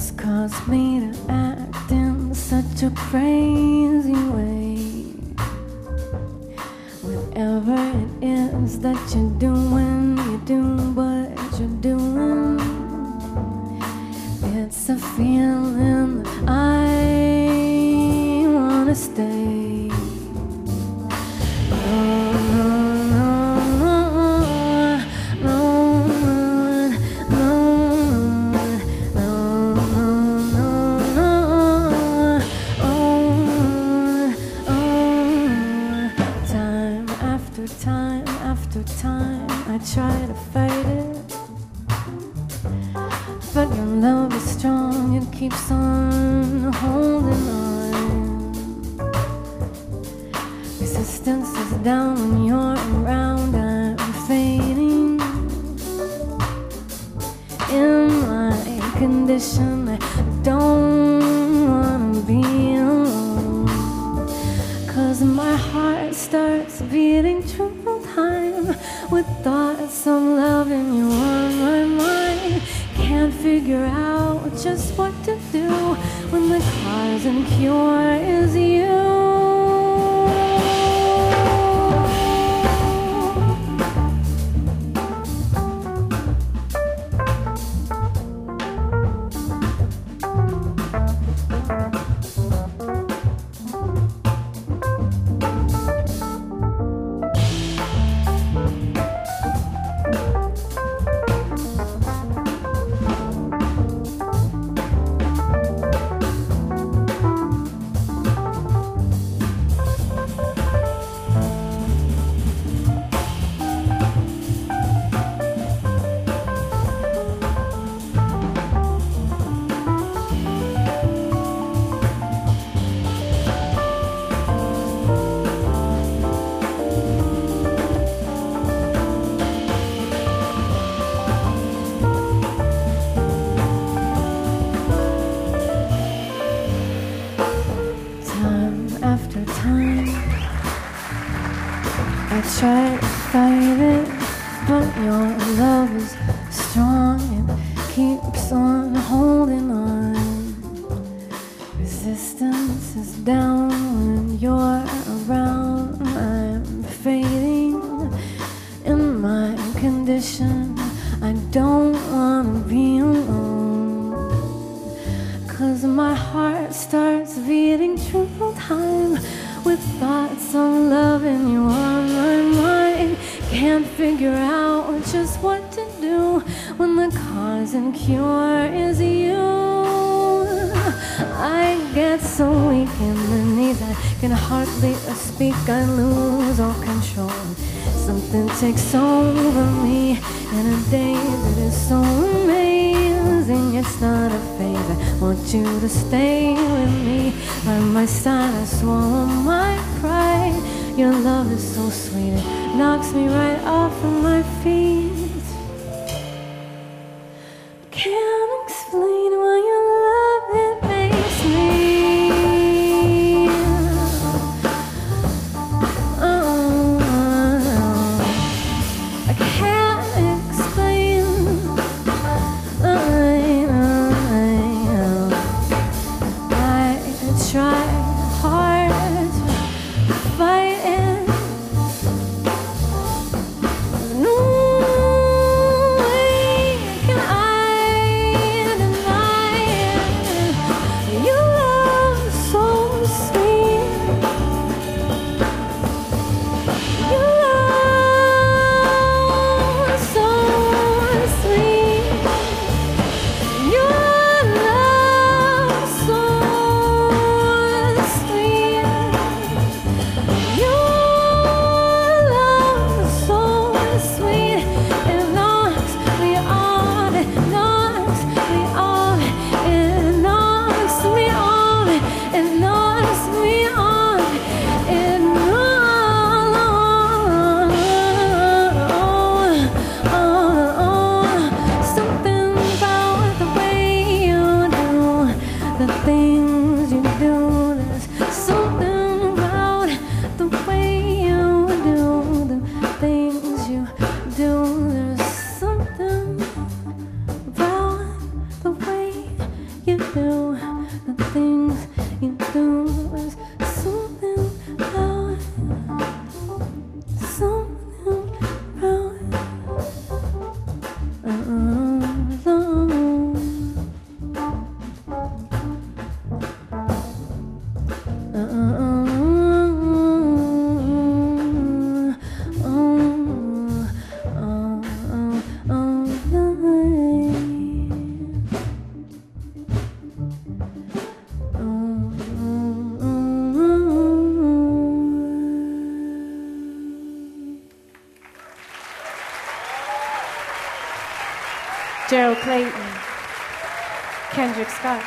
just caused me to act in such a crazy way. Whatever it is that you're doing what you're doing. It's a feeling that I wanna stay. Time I try to fight it, but your love is strong, it keeps on holding on. Resistance is down when you're around, I'm fading. In my condition, I don't wanna be alone, 'cause my heart starts beating triple time with thoughts of loving you on my mind. Can't figure out just what to do when the cause and cure is you. I try to fight it, but your love is strong and keeps on holding on. Resistance is down when you're around. I'm fading in my condition. I don't wanna be alone, 'cause my heart starts beating triple time with thoughts of loving you on my mind. Can't figure out just what to do when the cause and cure is you. I get so weak in the knees, I can hardly speak, I lose all control. Something takes over me in a day that is so amazing. It's not a phase, I want you to stay with me. By my side, I swallow my pride. Your love is so sweet, it knocks me right off of my feet. Can't explain why your love, it makes me. I can't explain. I try hard to fight it. No. you do, the things you do. There's something about it, something about it. Gerald Clayton, Kendrick Scott.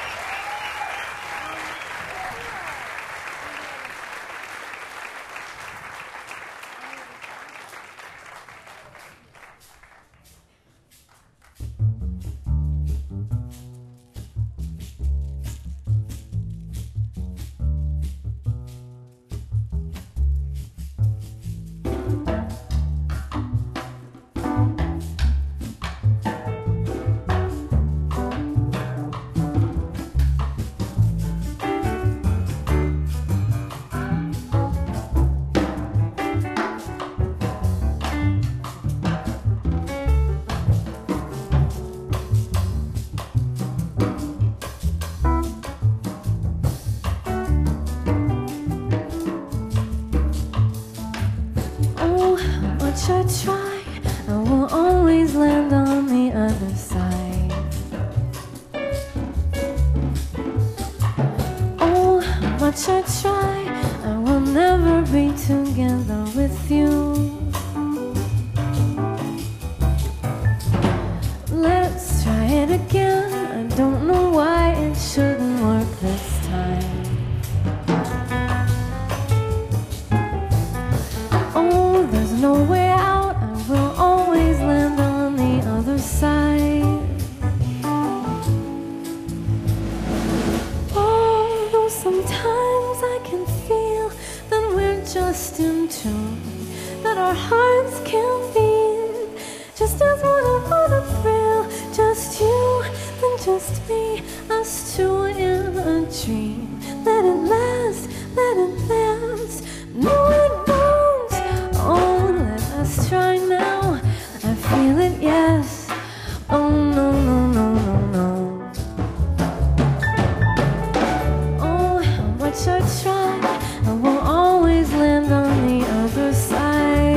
I try, I will always land on the other side. Oh, how much I try, I will never be together with you. Let's try it again, I don't know why it shouldn't work this time. Oh, there's no way out, I will always land on the other side. Although sometimes I can feel that we're just in tune, that our hearts can beat just as one another thrill. Just you and just me, us two in a dream. Let it last, let it last. No, it won't. Oh, let us try now. I feel it, yes. Oh, no, no, no, no, no. Oh, how much I try, I will always land on the other side.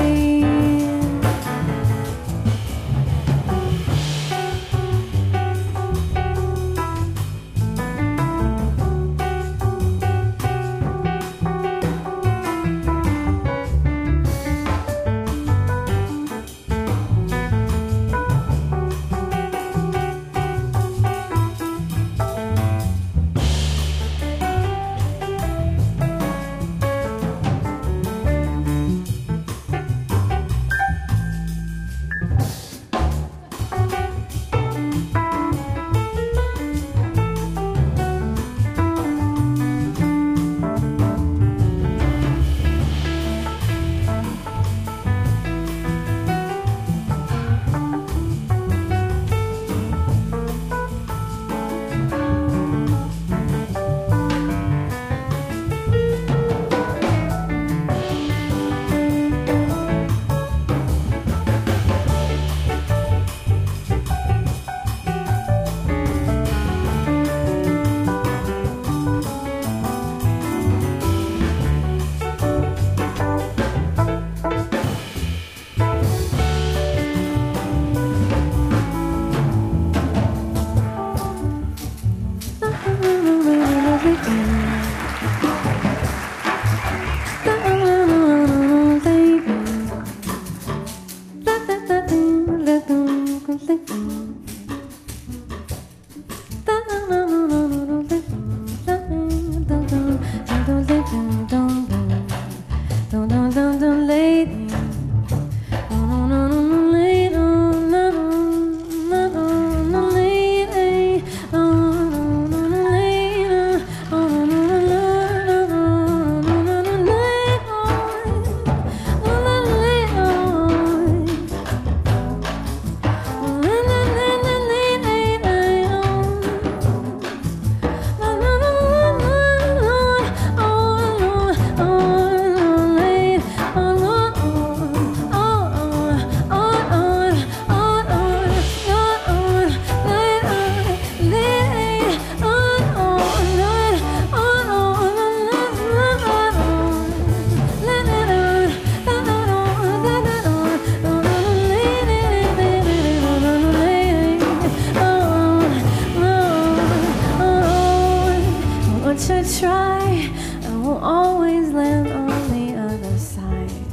much I try, I will always land on the other side.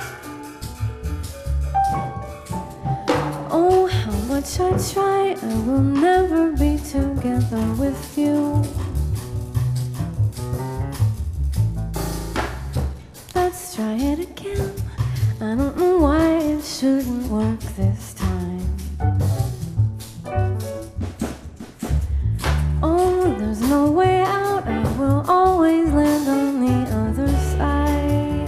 Oh, how much I try, I will never be together with you. Let's try it again. I don't know why it shouldn't work this time. Oh, there's no way out, I will always land on the other side.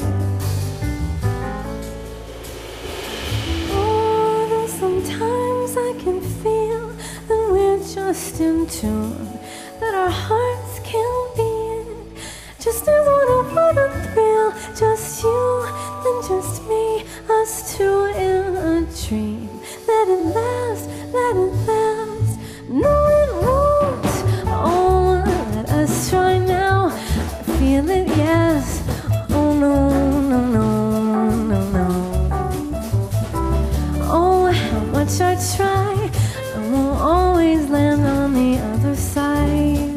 Oh, though sometimes I can feel that we're just in tune, that our hearts can beat just as one would a thrill. Just you and just me, us two in a dream. Let it last, let it last. No, it won't. Oh, let us try now. I feel it, yes. Oh no, no, no, no, no. Oh, how much I try, I won't always land on the other side.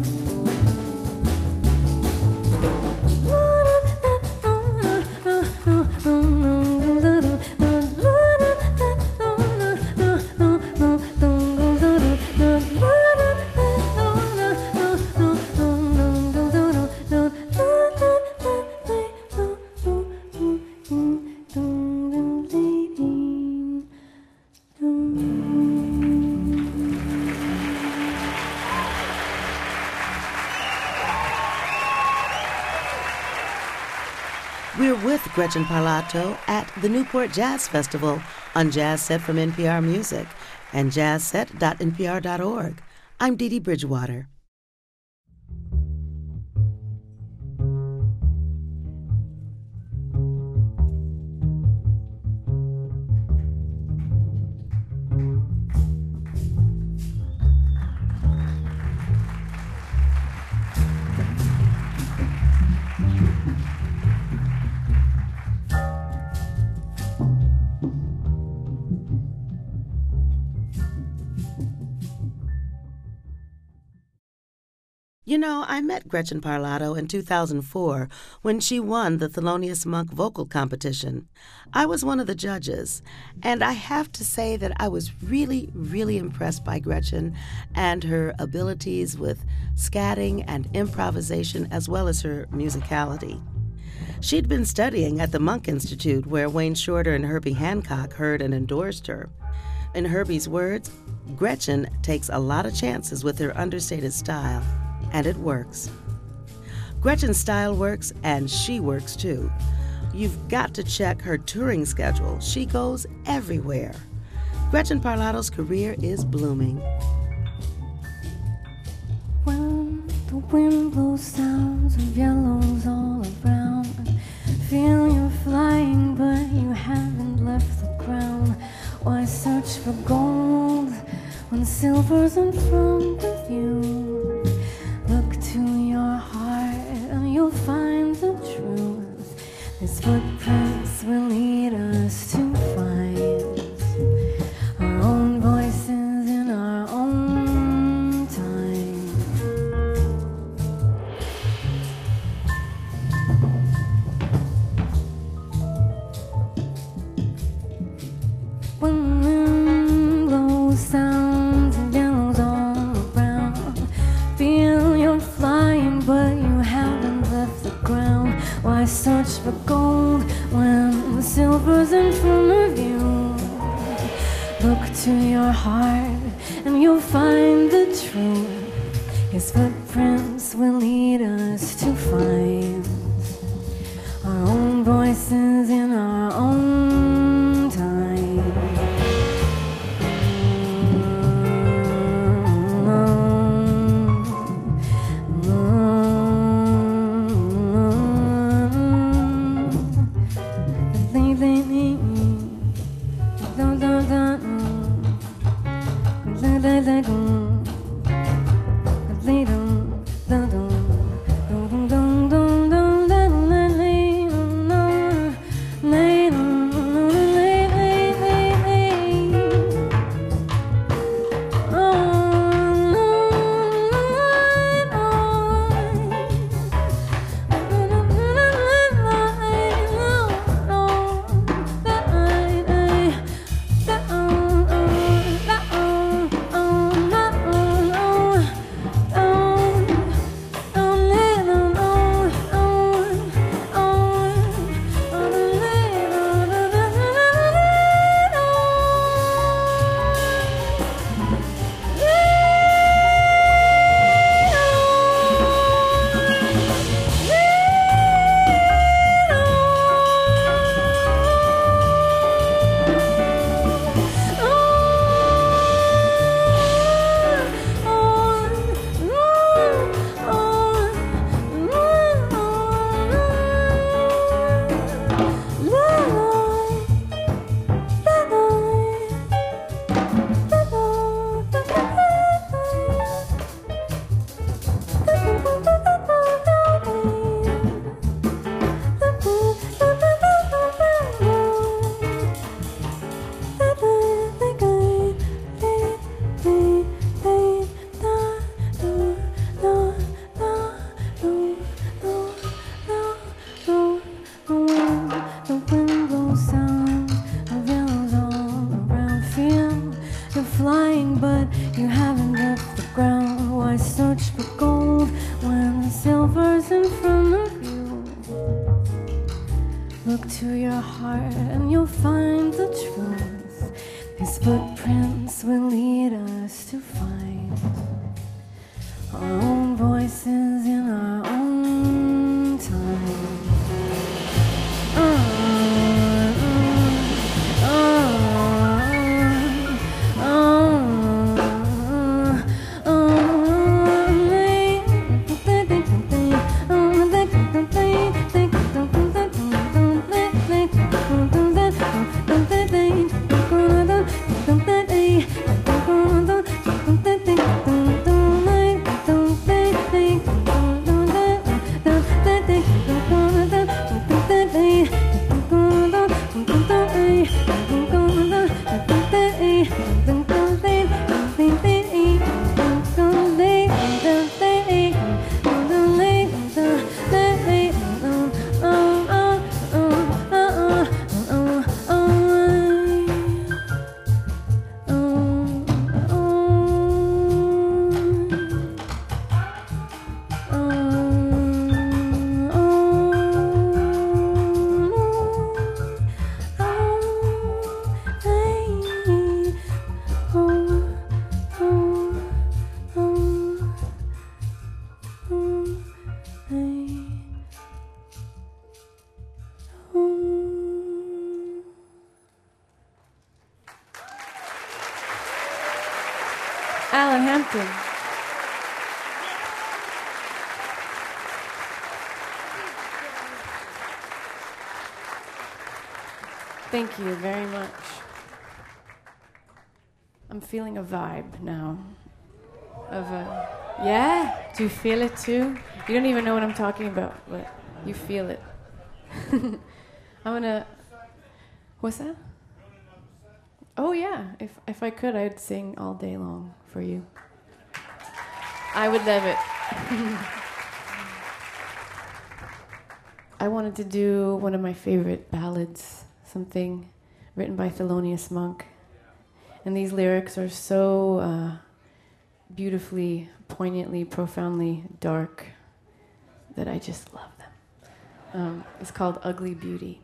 We're with Gretchen Parlato at the Newport Jazz Festival on Jazz Set from NPR Music and jazzset.npr.org. I'm Dee Dee Bridgewater. You know, I met Gretchen Parlato in 2004 when she won the Thelonious Monk vocal competition. I was one of the judges, and I have to say that I was really, really impressed by Gretchen and her abilities with scatting and improvisation as well as her musicality. She'd been studying at the Monk Institute where Wayne Shorter and Herbie Hancock heard and endorsed her. In Herbie's words, Gretchen takes a lot of chances with her understated style. And it works. Gretchen's style works, and she works too. You've got to check her touring schedule. She goes everywhere. Gretchen Parlato's career is blooming. When the wind blows sounds of yellows all around, feel you're flying but you haven't left the ground. Why search for gold when silver's in front of you? Look to your heart and you'll find the truth. These footprints will lead us to find our own voices in our own time. When the wind blows sounds and yellows all around, feel you're flying but you haven't left the ground. Why search for gold when the silver's in front of you? Look to your heart and you'll find the truth. His footprints will lead us to find our own voices in our own time. Lay silver's in front of you. Look to your heart and you'll find the truth. These footprints will lead us to find our own voices in our own time. Alan Hampton. Thank you very much. I'm feeling a vibe now. Yeah? Do you feel it too? You don't even know what I'm talking about, but you feel it. What's that? Oh yeah, if I could, I'd sing all day long for you. I would love it. I wanted to do one of my favorite ballads, something written by Thelonious Monk. And these lyrics are so beautifully, poignantly, profoundly dark that I just love them. It's called Ugly Beauty.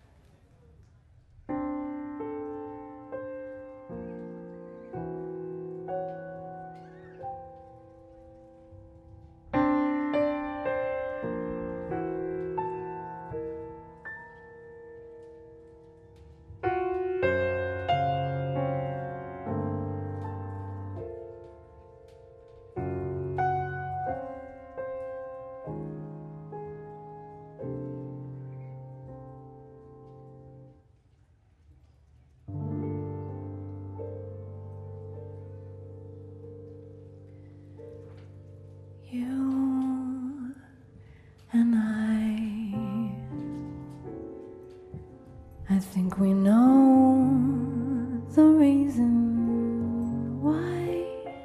You and I think we know the reason why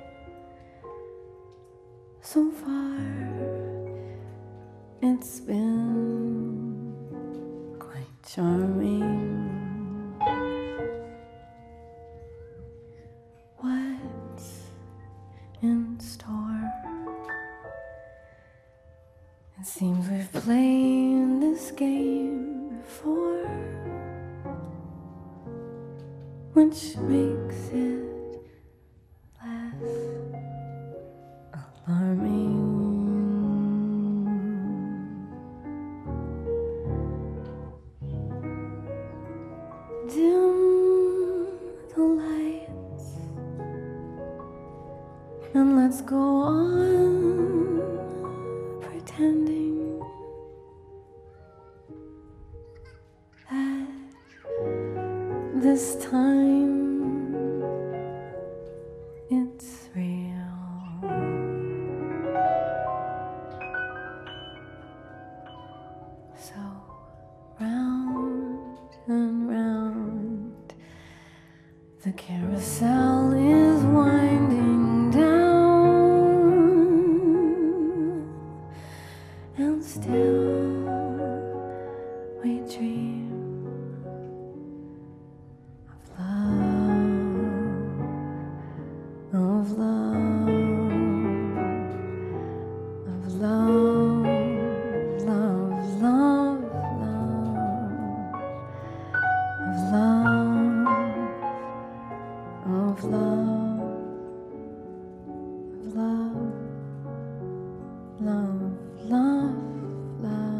so far it's been quite charming. What's in store? It seems we've played this game before, which makes it less alarming. Dim the lights and let's go on pretending that this time it's real. So round and round the carousel is winding down, and still we dream of love, of love, of love. love, love, love.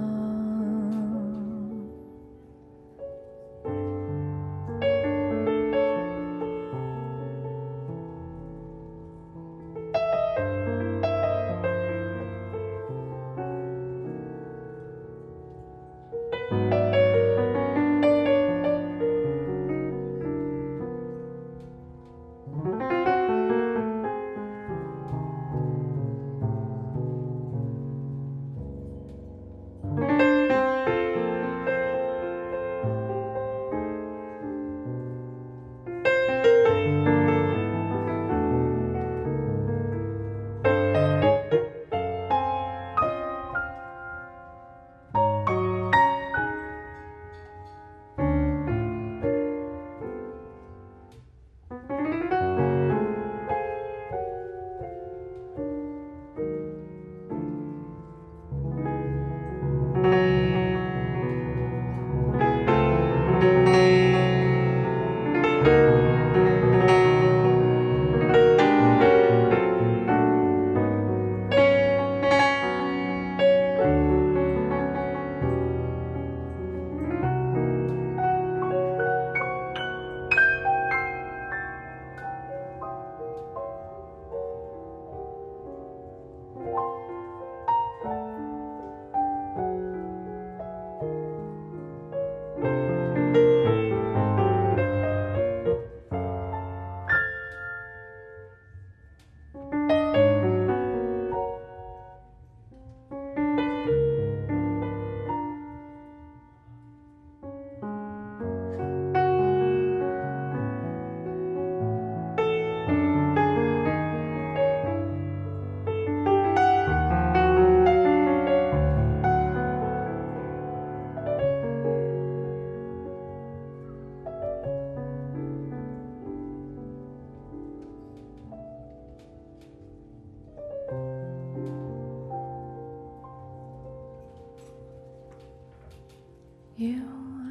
You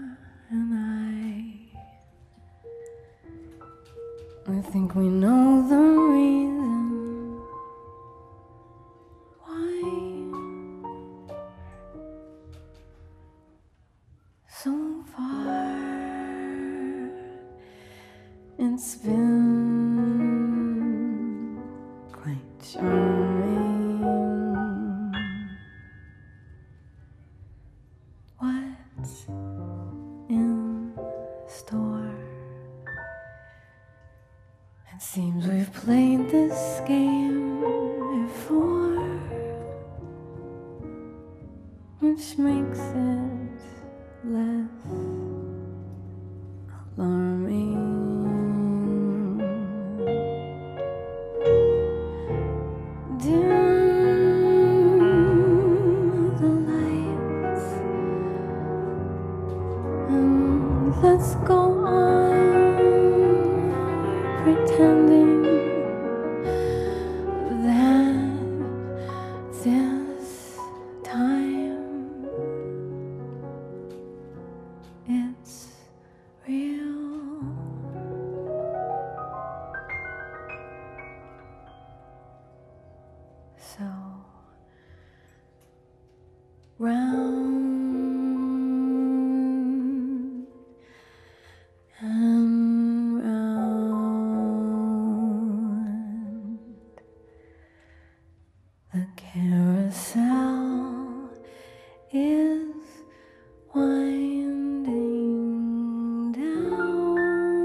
and I think we know the reason why so far it's been quite charming. What's in store? It seems we've played this game before, which makes it less alarming. Dim the lights and let's go on pretending that this time it's real. So round and round the carousel is winding down,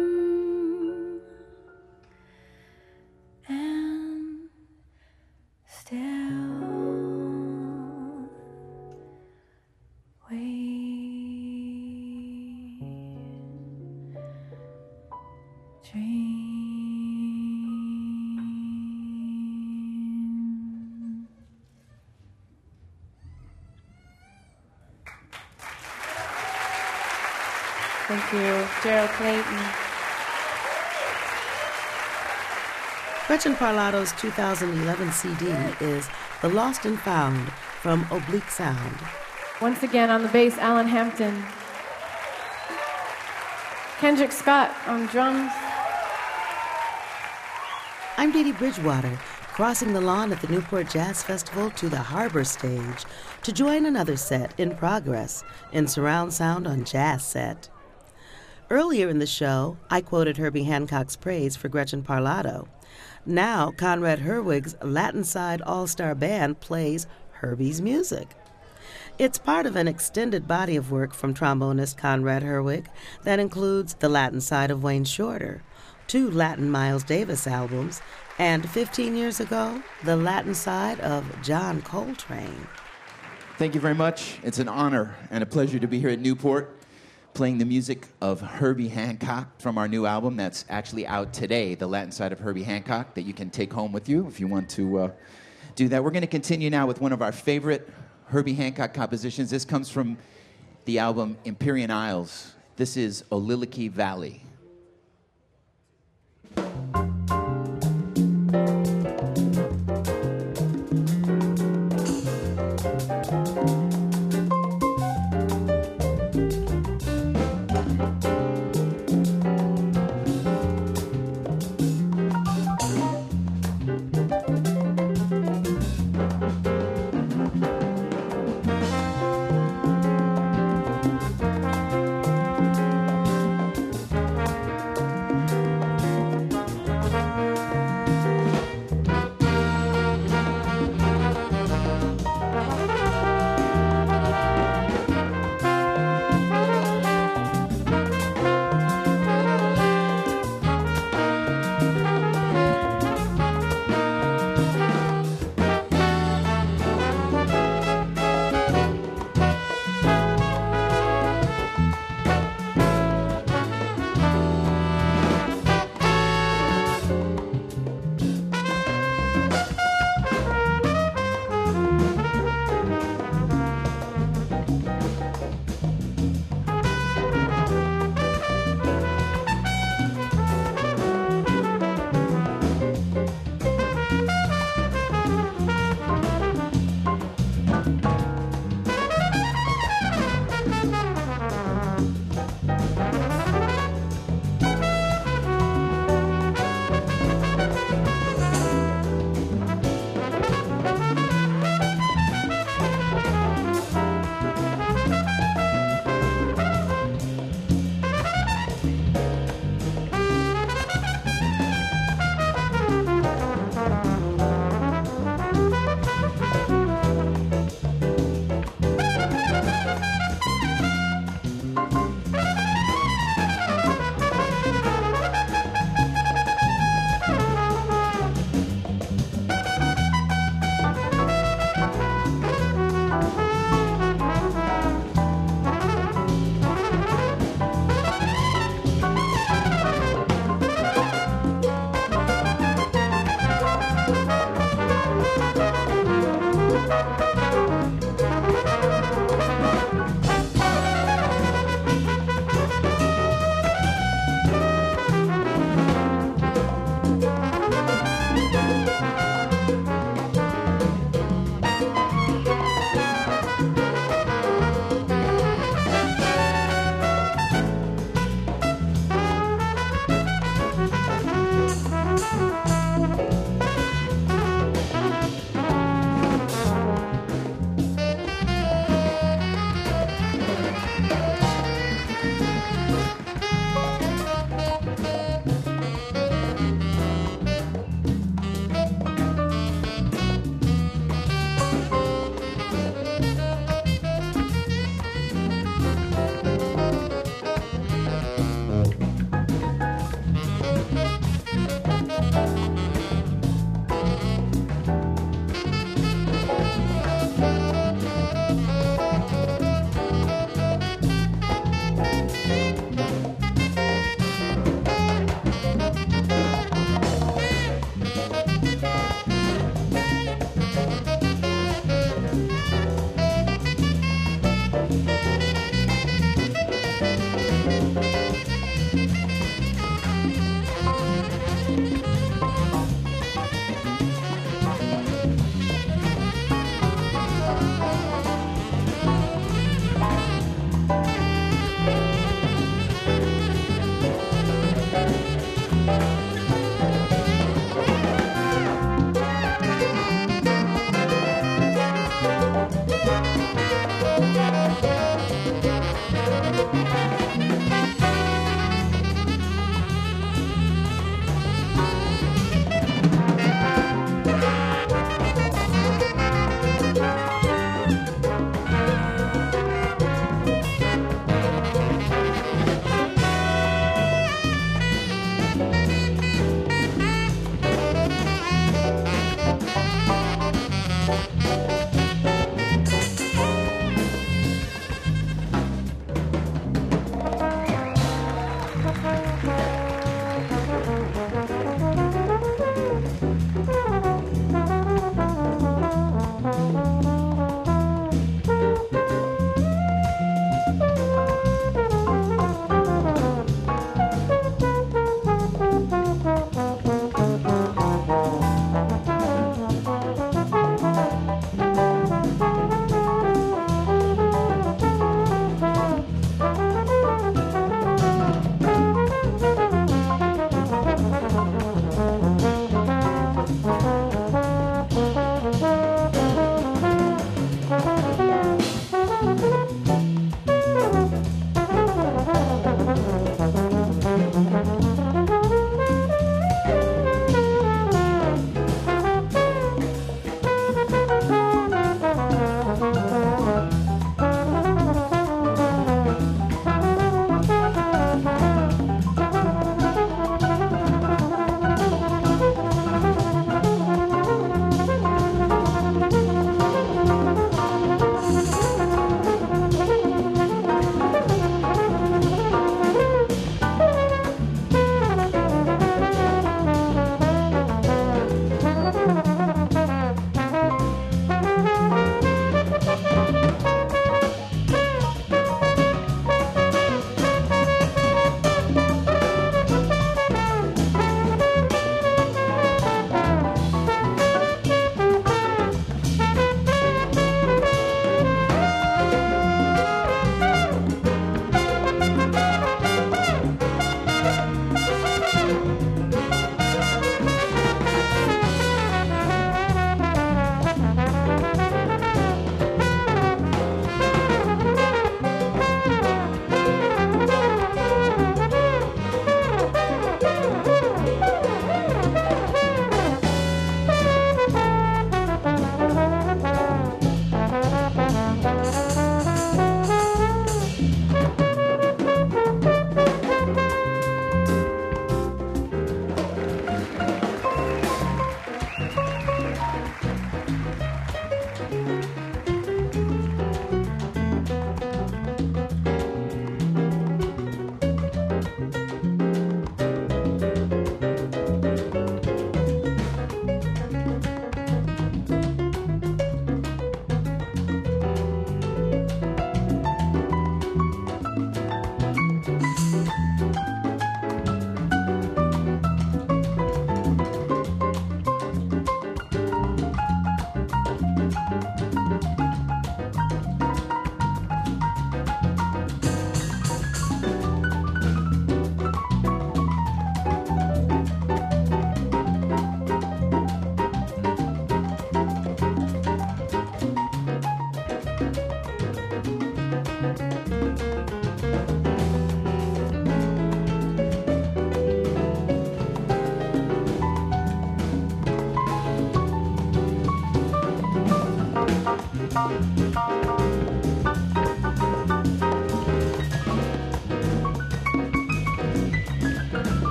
and still we dream. Thank you, Gerald Clayton. Gretchen Parlato's 2011 CD is The Lost and Found from Oblique Sound. Once again on the bass, Alan Hampton. Kendrick Scott on drums. I'm Dee Dee Bridgewater. crossing the lawn at the Newport Jazz Festival to the Harbor Stage to join another set in progress in surround sound on Jazz Set. Earlier in the show, I quoted Herbie Hancock's praise for Gretchen Parlato. Now, Conrad Herwig's Latin Side All-Star Band plays Herbie's music. It's part of an extended body of work from trombonist Conrad Herwig that includes the Latin side of Wayne Shorter, 2 Latin Miles Davis albums, and 15 years ago, the Latin side of John Coltrane. Thank you very much. It's an honor and a pleasure to be here at Newport, playing the music of Herbie Hancock from our new album that's actually out today, the Latin side of Herbie Hancock, that you can take home with you if you want to do that. We're going to continue now with one of our favorite Herbie Hancock compositions. This comes from the album Empyrean Isles. This is Oliliki Valley.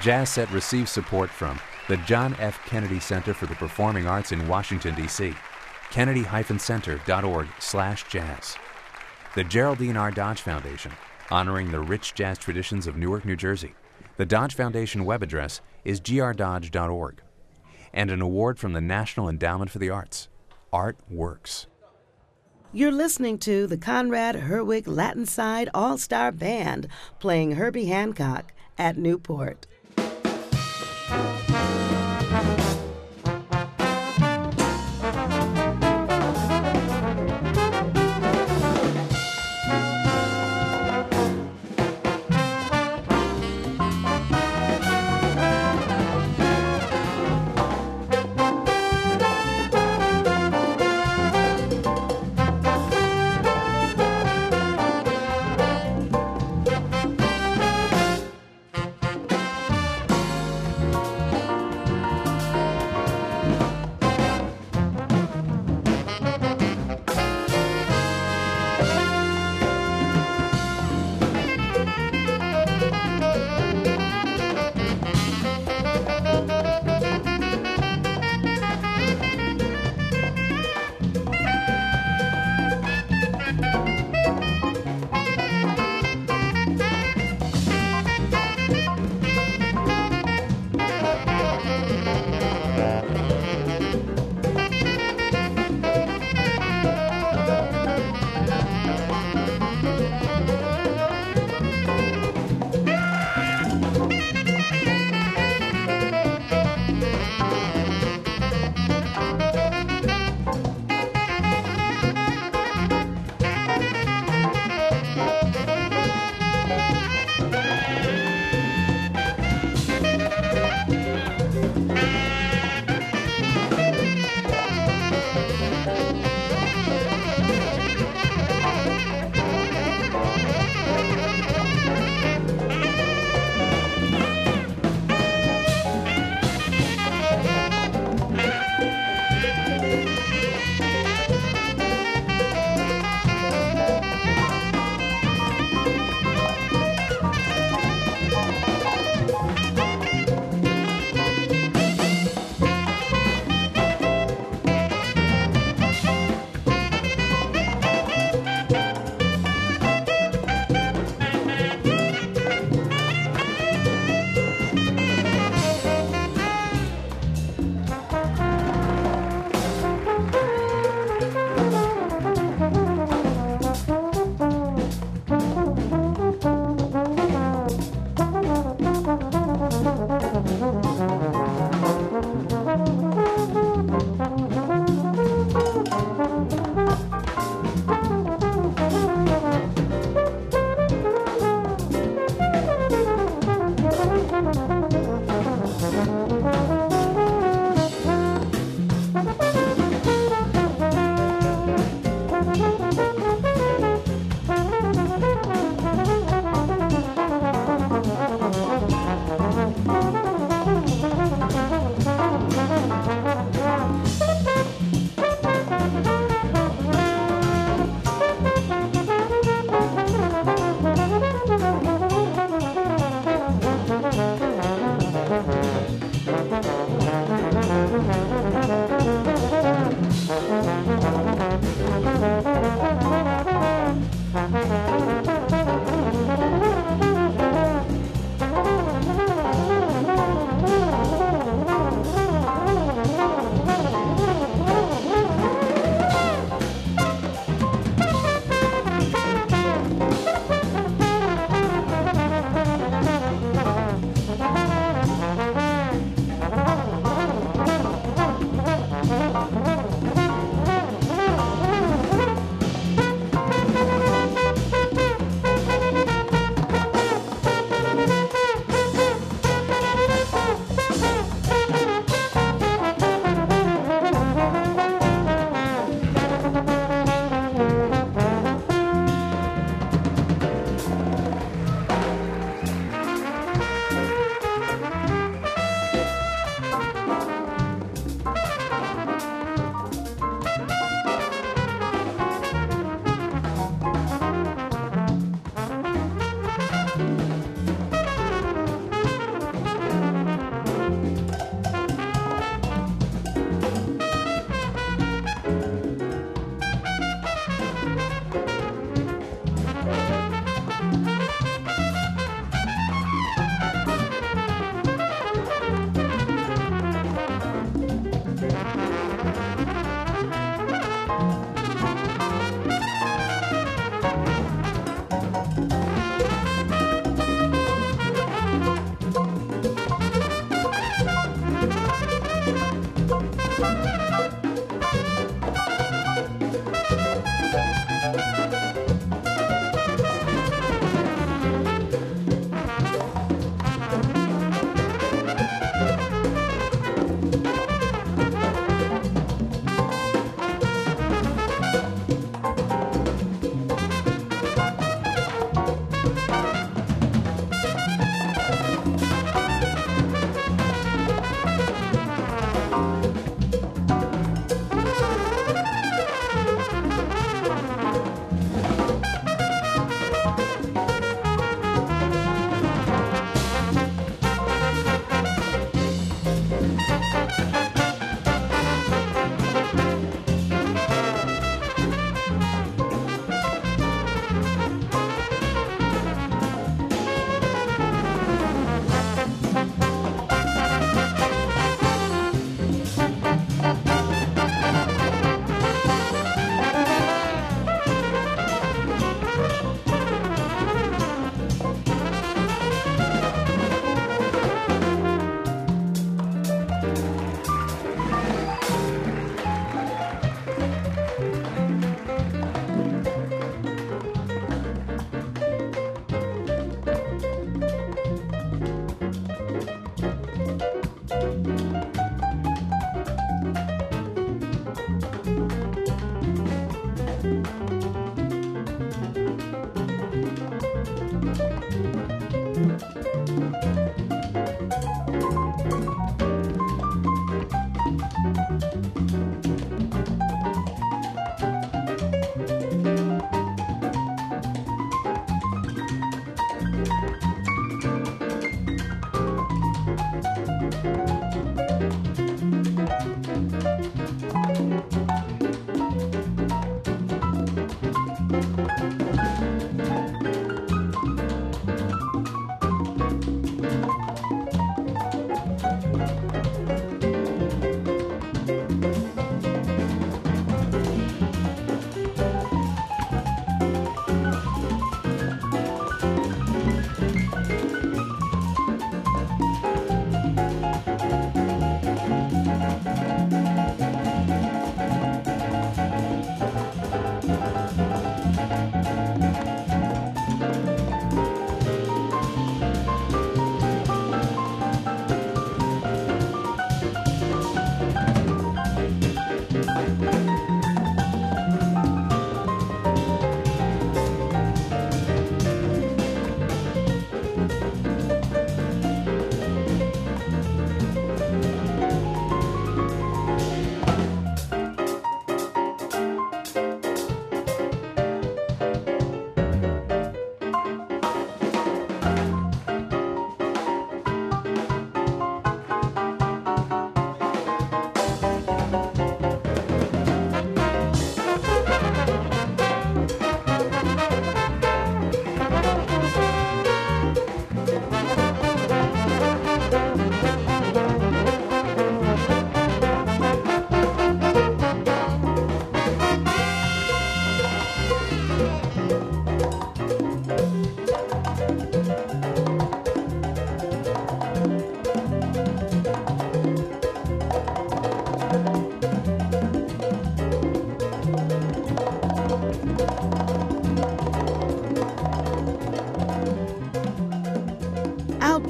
jazz set receives support from the John F. Kennedy Center for the Performing Arts in Washington, D.C., kennedy-center.org/jazz. The Geraldine R. Dodge Foundation, honoring the rich jazz traditions of Newark, New Jersey. The Dodge Foundation web address is grdodge.org. And an award from the National Endowment for the Arts. Art Works. You're listening to the Conrad Herwig Latin Side All-Star Band playing Herbie Hancock at Newport.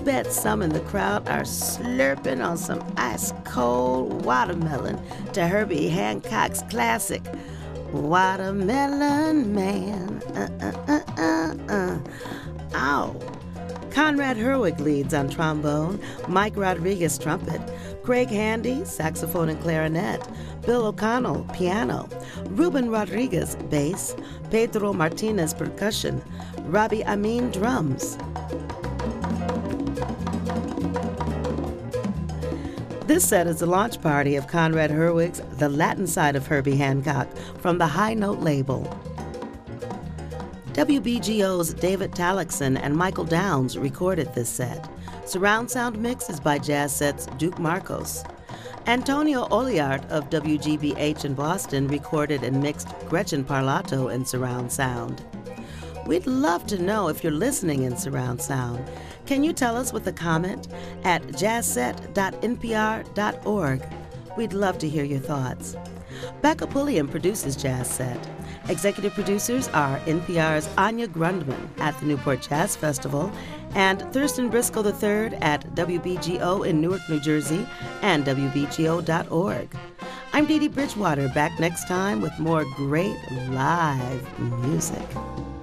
bet some in the crowd are slurping on some ice-cold watermelon to Herbie Hancock's classic, Watermelon Man. Ow. Conrad Herwig leads on trombone, Mike Rodriguez trumpet, Craig Handy saxophone and clarinet, Bill O'Connell piano, Ruben Rodriguez bass, Pedro Martinez percussion, Robbie Amin drums. This set is the launch party of Conrad Herwig's The Latin Side of Herbie Hancock from the High Note label. WBGO's David Tallickson and Michael Downs recorded this set. Surround sound mix is by Jazz Set's Duke Marcos. Antonio Oliart of WGBH in Boston recorded and mixed Gretchen Parlato in surround sound. We'd love to know if you're listening in surround sound. Can you tell us with a comment at jazzset.npr.org? We'd love to hear your thoughts. Becca Pulliam produces Jazz Set. Executive producers are NPR's Anya Grundmann at the Newport Jazz Festival and Thurston Briscoe III at WBGO in Newark, New Jersey and WBGO.org. I'm Dee Dee Bridgewater, back next time with more great live music.